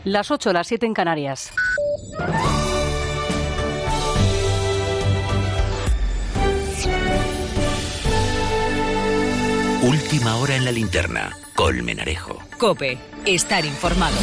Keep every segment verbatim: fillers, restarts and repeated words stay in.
Las ocho, las siete en Canarias. Última hora en la linterna. Colmenarejo. COPE. Estar informado.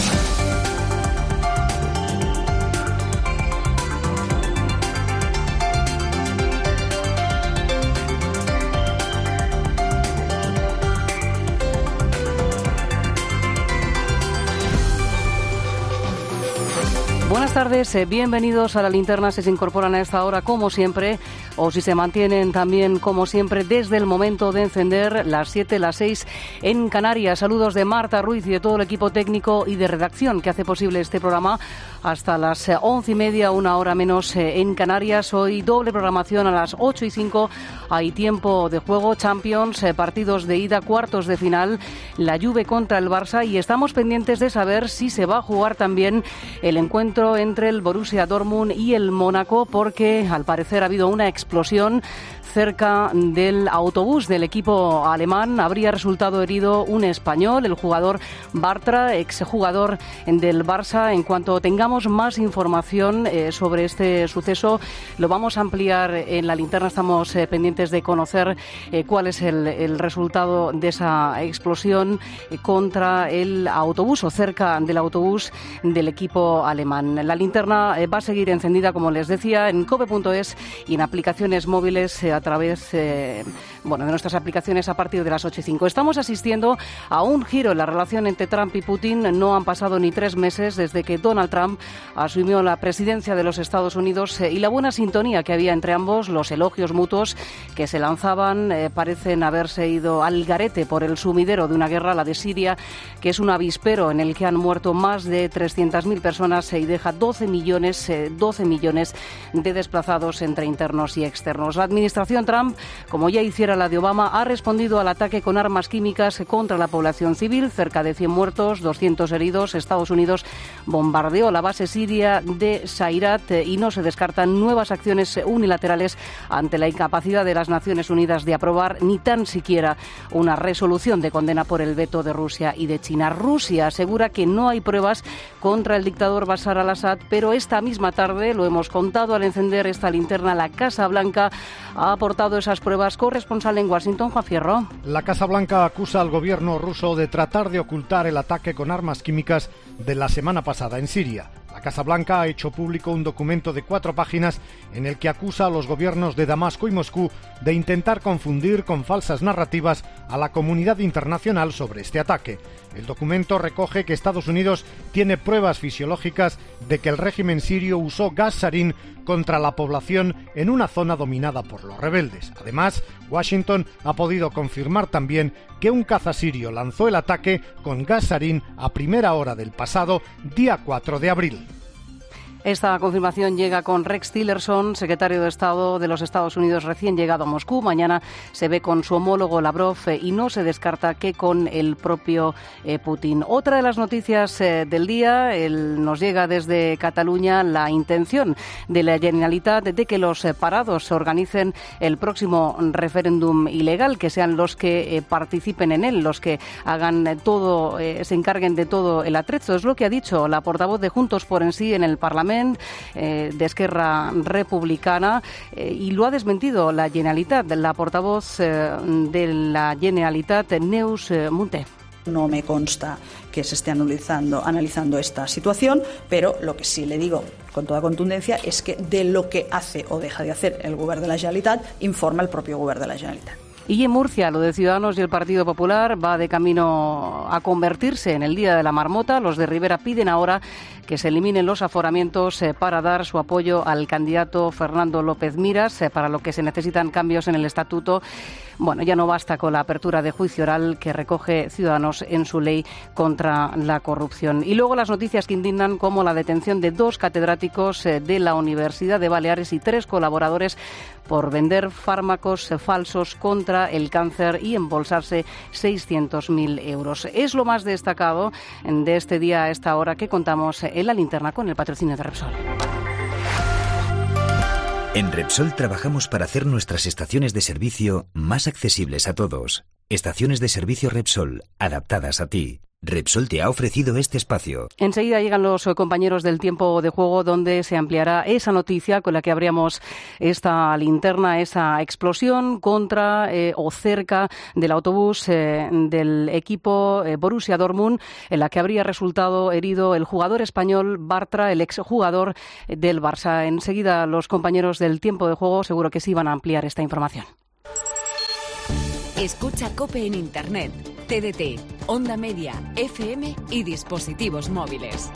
Buenas tardes, eh, bienvenidos a la linterna. Si se incorporan a esta hora, como siempre, o si se mantienen también, como siempre, desde el momento de encender, las siete, las seis en Canarias. Saludos de Marta Ruiz y de todo el equipo técnico y de redacción que hace posible este programa hasta las eh, once y media, una hora menos eh, en Canarias. Hoy doble programación a las ocho y cinco. Hay tiempo de juego, Champions, eh, partidos de ida, cuartos de final, la Juve contra el Barça, y estamos pendientes de saber si se va a jugar también el encuentro entre el Borussia Dortmund y el Mónaco, porque al parecer ha habido una explosión cerca del autobús del equipo alemán. Habría resultado herido un español, el jugador Bartra, exjugador del Barça. En cuanto tengamos más información eh, sobre este suceso, lo vamos a ampliar en la linterna. Estamos eh, pendientes de conocer eh, cuál es el, el resultado de esa explosión eh, contra el autobús o cerca del autobús del equipo alemán. La linterna eh, va a seguir encendida, como les decía, en cope punto es y en aplicaciones móviles eh, a través eh, bueno, de nuestras aplicaciones a partir de las ocho y cinco. Estamos asistiendo a un giro en la relación entre Trump y Putin. No han pasado ni tres meses desde que Donald Trump asumió la presidencia de los Estados Unidos eh, y la buena sintonía que había entre ambos, los elogios mutuos que se lanzaban, eh, parecen haberse ido al garete por el sumidero de una guerra, la de Siria, que es un avispero en el que han muerto más de trescientas mil personas eh, y deja doce millones, eh, doce millones de desplazados entre internos y externos. La administración Trump, como ya hiciera la de Obama, ha respondido al ataque con armas químicas contra la población civil, cerca de cien muertos, doscientos heridos. Estados Unidos bombardeó la base siria de Sayrat y no se descartan nuevas acciones unilaterales ante la incapacidad de las Naciones Unidas de aprobar ni tan siquiera una resolución de condena por el veto de Rusia y de China. Rusia asegura que no hay pruebas contra el dictador Bashar al-Assad, pero esta misma tarde, lo hemos contado al encender esta linterna, la Casa Blanca ha aportado esas pruebas. Corresponsal en Washington, Juan Fierro. La Casa Blanca acusa al gobierno ruso de tratar de ocultar el ataque con armas químicas de la semana pasada en Siria. La Casa Blanca ha hecho público un documento de cuatro páginas en el que acusa a los gobiernos de Damasco y Moscú de intentar confundir con falsas narrativas a la comunidad internacional sobre este ataque. El documento recoge que Estados Unidos tiene pruebas fisiológicas de que el régimen sirio usó gas sarín contra la población en una zona dominada por los rebeldes. Además, Washington ha podido confirmar también que un caza sirio lanzó el ataque con gas sarín a primera hora del pasado día cuatro de abril. Esta confirmación llega con Rex Tillerson, secretario de Estado de los Estados Unidos recién llegado a Moscú. Mañana se ve con su homólogo Lavrov eh, y no se descarta que con el propio eh, Putin. Otra de las noticias eh, del día, el, nos llega desde Cataluña la intención de la Generalitat de que los eh, parados organicen el próximo referéndum ilegal, que sean los que eh, participen en él, los que hagan eh, todo, eh, se encarguen de todo el atrezo. Es lo que ha dicho la portavoz de Juntos por en Sí en el Parlamento, Eh, de Esquerra Republicana, eh, y lo ha desmentido la Generalitat, la portavoz eh, de la Generalitat, Neus eh, Munté. No me consta que se esté analizando, analizando esta situación, pero lo que sí le digo con toda contundencia es que de lo que hace o deja de hacer el Govern de la Generalitat informa el propio Govern de la Generalitat. Y en Murcia, lo de Ciudadanos y el Partido Popular va de camino a convertirse en el Día de la Marmota. Los de Rivera piden ahora que se eliminen los aforamientos eh, para dar su apoyo al candidato Fernando López Miras, eh, para lo que se necesitan cambios en el estatuto. Bueno, ya no basta con la apertura de juicio oral que recoge Ciudadanos en su ley contra la corrupción. Y luego las noticias que indignan, como la detención de dos catedráticos eh, de la Universidad de Baleares y tres colaboradores por vender fármacos eh, falsos contra el cáncer y embolsarse seiscientos mil euros. Es lo más destacado de este día a esta hora que contamos en la linterna con el patrocinio de Repsol. En Repsol trabajamos para hacer nuestras estaciones de servicio más accesibles a todos. Estaciones de servicio Repsol, adaptadas a ti. Repsol te ha ofrecido este espacio. Enseguida llegan los compañeros del Tiempo de Juego, donde se ampliará esa noticia con la que abríamos esta linterna, esa explosión contra eh, o cerca del autobús eh, del equipo eh, Borussia Dortmund, en la que habría resultado herido el jugador español Bartra, el exjugador del Barça. Enseguida los compañeros del Tiempo de Juego seguro que sí van a ampliar esta información. Escucha COPE en Internet, T D T, Onda Media, F M y dispositivos móviles.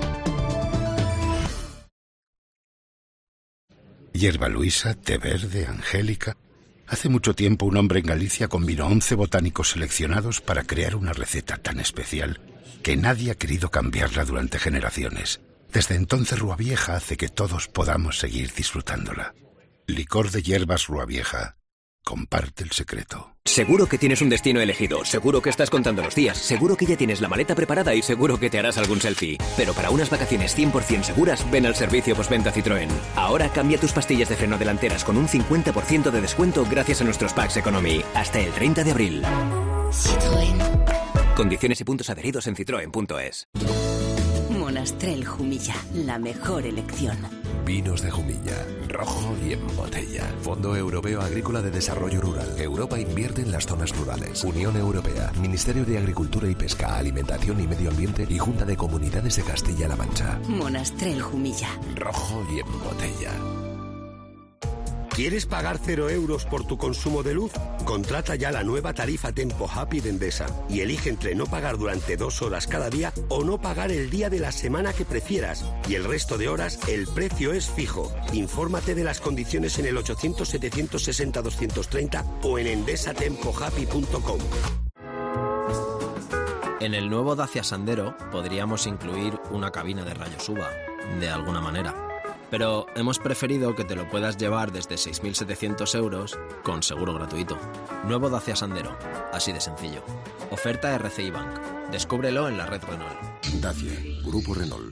Hierba Luisa, té verde, angélica. Hace mucho tiempo un hombre en Galicia combinó once botánicos seleccionados para crear una receta tan especial que nadie ha querido cambiarla durante generaciones. Desde entonces Rúa Vieja hace que todos podamos seguir disfrutándola. Licor de hierbas Rúa Vieja. Comparte el secreto. Seguro que tienes un destino elegido, seguro que estás contando los días, seguro que ya tienes la maleta preparada y seguro que te harás algún selfie. Pero para unas vacaciones cien por ciento seguras, ven al servicio postventa Citroën. Ahora cambia tus pastillas de freno delanteras con un cincuenta por ciento de descuento gracias a nuestros packs Economy. Hasta el treinta de abril. Citroën. Condiciones y puntos adheridos en citroen punto es. Monastrell Jumilla, la mejor elección. Vinos de Jumilla, rojo y en botella. Fondo Europeo Agrícola de Desarrollo Rural. Europa invierte en las zonas rurales. Unión Europea, Ministerio de Agricultura y Pesca, Alimentación y Medio Ambiente y Junta de Comunidades de Castilla-La Mancha. Monastrell Jumilla. Rojo y en botella. ¿Quieres pagar cero euros por tu consumo de luz? Contrata ya la nueva tarifa Tempo Happy de Endesa y elige entre no pagar durante dos horas cada día o no pagar el día de la semana que prefieras. Y el resto de horas el precio es fijo. Infórmate de las condiciones en el ochocientos, setecientos sesenta, doscientos treinta o en endesa tempo happy punto com. En el nuevo Dacia Sandero podríamos incluir una cabina de rayos U V A, de alguna manera. Pero hemos preferido que te lo puedas llevar desde seis mil setecientos euros con seguro gratuito. Nuevo Dacia Sandero, así de sencillo. Oferta R C I Bank. Descúbrelo en la red Renault. Dacia, Grupo Renault.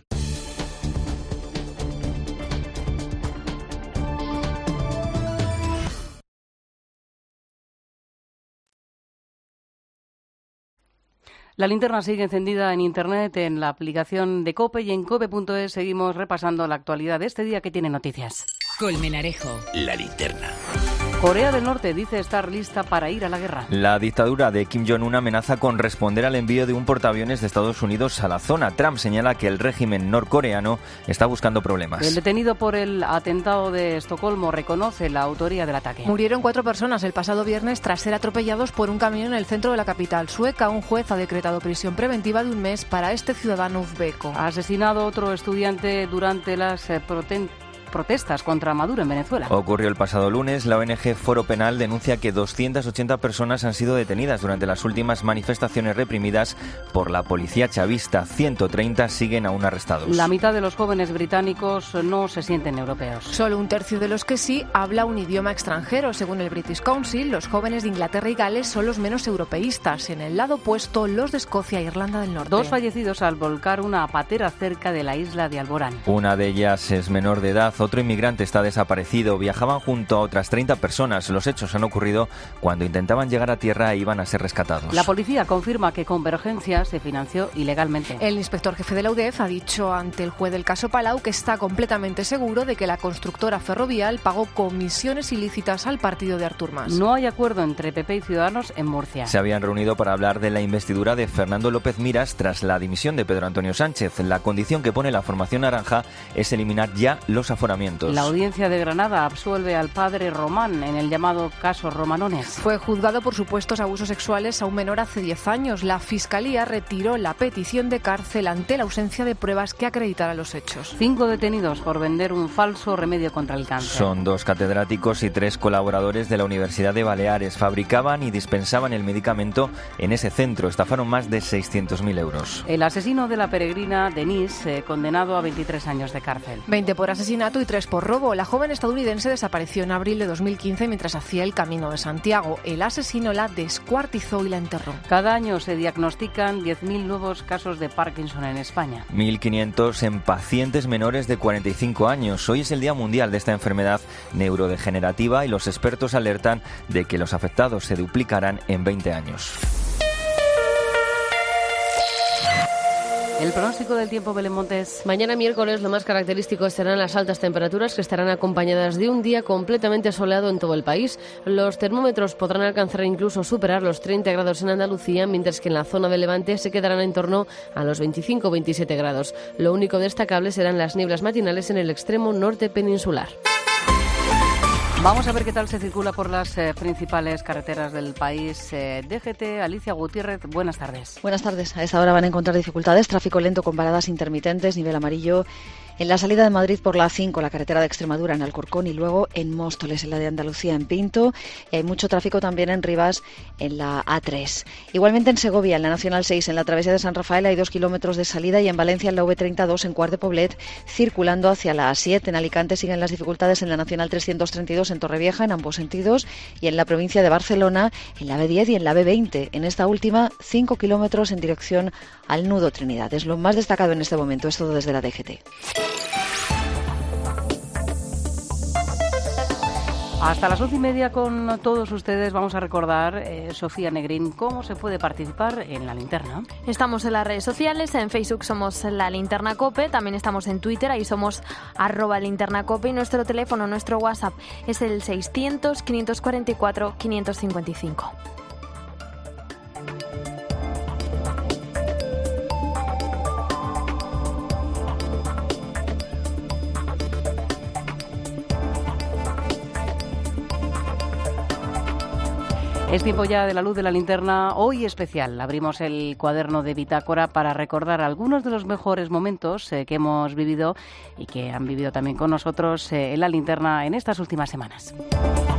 La linterna sigue encendida en Internet, en la aplicación de COPE y en cope punto es seguimos repasando la actualidad de este día que tiene noticias. Colmenarejo. La linterna. Corea del Norte dice estar lista para ir a la guerra. La dictadura de Kim Jong-un amenaza con responder al envío de un portaaviones de Estados Unidos a la zona. Trump señala que el régimen norcoreano está buscando problemas. El detenido por el atentado de Estocolmo reconoce la autoría del ataque. Murieron cuatro personas el pasado viernes tras ser atropellados por un camión en el centro de la capital sueca. Un juez ha decretado prisión preventiva de un mes para este ciudadano uzbeco. Ha asesinado otro estudiante durante las eh, protestas. protestas contra Maduro en Venezuela. Ocurrió el pasado lunes. La O N G Foro Penal denuncia que doscientas ochenta personas han sido detenidas durante las últimas manifestaciones reprimidas por la policía chavista. ciento treinta siguen aún arrestados. La mitad de los jóvenes británicos no se sienten europeos. Solo un tercio de los que sí habla un idioma extranjero. Según el British Council, los jóvenes de Inglaterra y Gales son los menos europeístas. En el lado opuesto, los de Escocia e Irlanda del Norte. Dos fallecidos al volcar una patera cerca de la isla de Alborán. Una de ellas es menor de edad. Otro inmigrante está desaparecido. Viajaban junto a otras treinta personas. Los hechos han ocurrido cuando intentaban llegar a tierra e iban a ser rescatados. La policía confirma que Convergencia se financió ilegalmente. El inspector jefe de la U D E F ha dicho ante el juez del caso Palau que está completamente seguro de que la constructora ferrovial pagó comisiones ilícitas al partido de Artur Mas. No hay acuerdo entre P P y Ciudadanos en Murcia. Se habían reunido para hablar de la investidura de Fernando López Miras tras la dimisión de Pedro Antonio Sánchez. La condición que pone la formación naranja es eliminar ya los aforamientos. La audiencia de Granada absuelve al padre Román en el llamado caso Romanones. Fue juzgado por supuestos abusos sexuales a un menor hace diez años. La Fiscalía retiró la petición de cárcel ante la ausencia de pruebas que acreditaran los hechos. Cinco detenidos por vender un falso remedio contra el cáncer. Son dos catedráticos y tres colaboradores de la Universidad de Baleares. Fabricaban y dispensaban el medicamento en ese centro. Estafaron más de seiscientos mil euros. El asesino de la peregrina Denise, eh, condenado a veintitrés años de cárcel. veinte por asesinato y tres por robo. La joven estadounidense desapareció en abril de dos mil quince mientras hacía el Camino de Santiago. El asesino la descuartizó y la enterró. Cada año se diagnostican diez mil nuevos casos de Parkinson en España. mil quinientos en pacientes menores de cuarenta y cinco años. Hoy es el Día Mundial de esta enfermedad neurodegenerativa y los expertos alertan de que los afectados se duplicarán en veinte años. El pronóstico del tiempo, Belén Montes. Mañana miércoles lo más característico serán las altas temperaturas, que estarán acompañadas de un día completamente soleado en todo el país. Los termómetros podrán alcanzar e incluso superar los treinta grados en Andalucía, mientras que en la zona de Levante se quedarán en torno a los veinticinco o veintisiete grados. Lo único destacable serán las nieblas matinales en el extremo norte peninsular. Vamos a ver qué tal se circula por las eh, principales carreteras del país. Eh, D G T, Alicia Gutiérrez, buenas tardes. Buenas tardes. A esta hora van a encontrar dificultades, tráfico lento con paradas intermitentes, nivel amarillo en la salida de Madrid por la A cinco, la carretera de Extremadura en Alcorcón, y luego en Móstoles, en la de Andalucía, en Pinto, y hay mucho tráfico también en Rivas, en la A tres. Igualmente en Segovia, en la Nacional seis, en la travesía de San Rafael hay dos kilómetros de salida, y en Valencia, en la V treinta y dos, en Cuart de Poblet, circulando hacia la A siete. En Alicante siguen las dificultades en la Nacional trescientos treinta y dos, en Torrevieja, en ambos sentidos, y en la provincia de Barcelona, en la B diez y en la B veinte. En esta última, cinco kilómetros en dirección al nudo Trinidad. Es lo más destacado en este momento. Es todo desde la D G T. Hasta las once y media con todos ustedes vamos a recordar, eh, Sofía Negrín, cómo se puede participar en La Linterna. Estamos en las redes sociales, en Facebook somos La Linterna Cope, también estamos en Twitter, ahí somos arroba Linterna Cope, y nuestro teléfono, nuestro WhatsApp es el seiscientos, quinientos cuarenta y cuatro, quinientos cincuenta y cinco. Es tiempo ya de la luz de la linterna, hoy especial. Abrimos el cuaderno de bitácora para recordar algunos de los mejores momentos eh, que hemos vivido y que han vivido también con nosotros eh, en la linterna en estas últimas semanas.